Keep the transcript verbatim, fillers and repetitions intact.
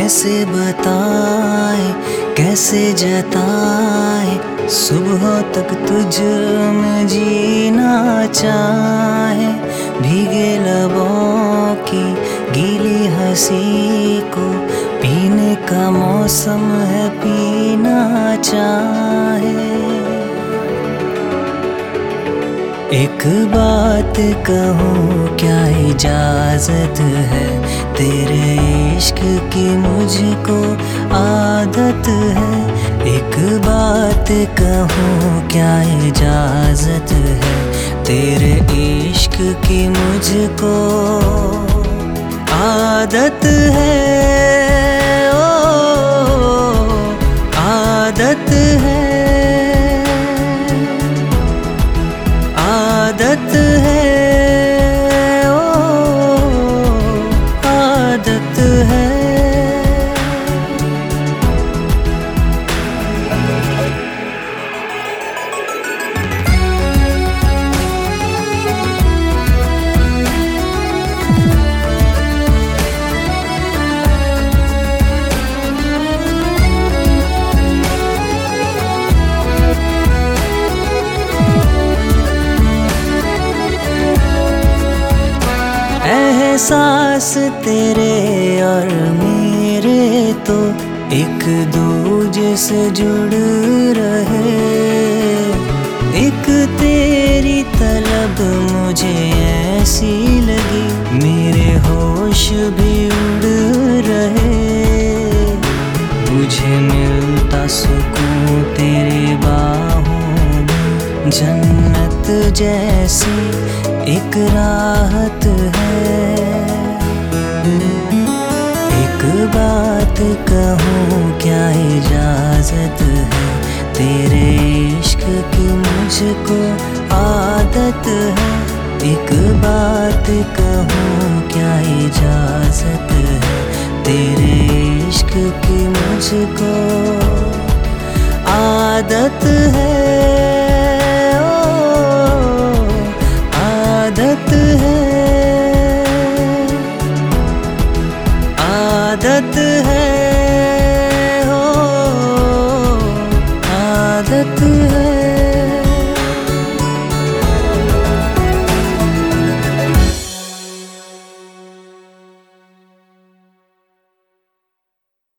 कैसे बताए कैसे जताए, सुबह तक तुझ में जीना चाहे। भीगे लबों की गीली हंसी को पीने का मौसम है, पीना चाहे। एक बात कहूँ क्या इजाजत है, तेरे इश्क की मुझको आदत है। एक बात कहूँ क्या इजाजत है, तेरे इश्क की मुझको आदत है। ओ आदत है, आदत है, ओ आदत है। एहसास तेरे और मेरे तो एक दूजे से जुड़ रहे। एक तेरी तलब मुझे ऐसी लगी, मेरे होश भी उड़ रहे। मुझे मिलता सुकून तेरे बाहों में, जन्नत जैसी एक राहत है। एक बात कहूँ क्या इजाजत है, तेरे इश्क की मुझको आदत है। एक बात कहूँ क्या इजाजत है, तेरे इश्क की मुझको आदत है।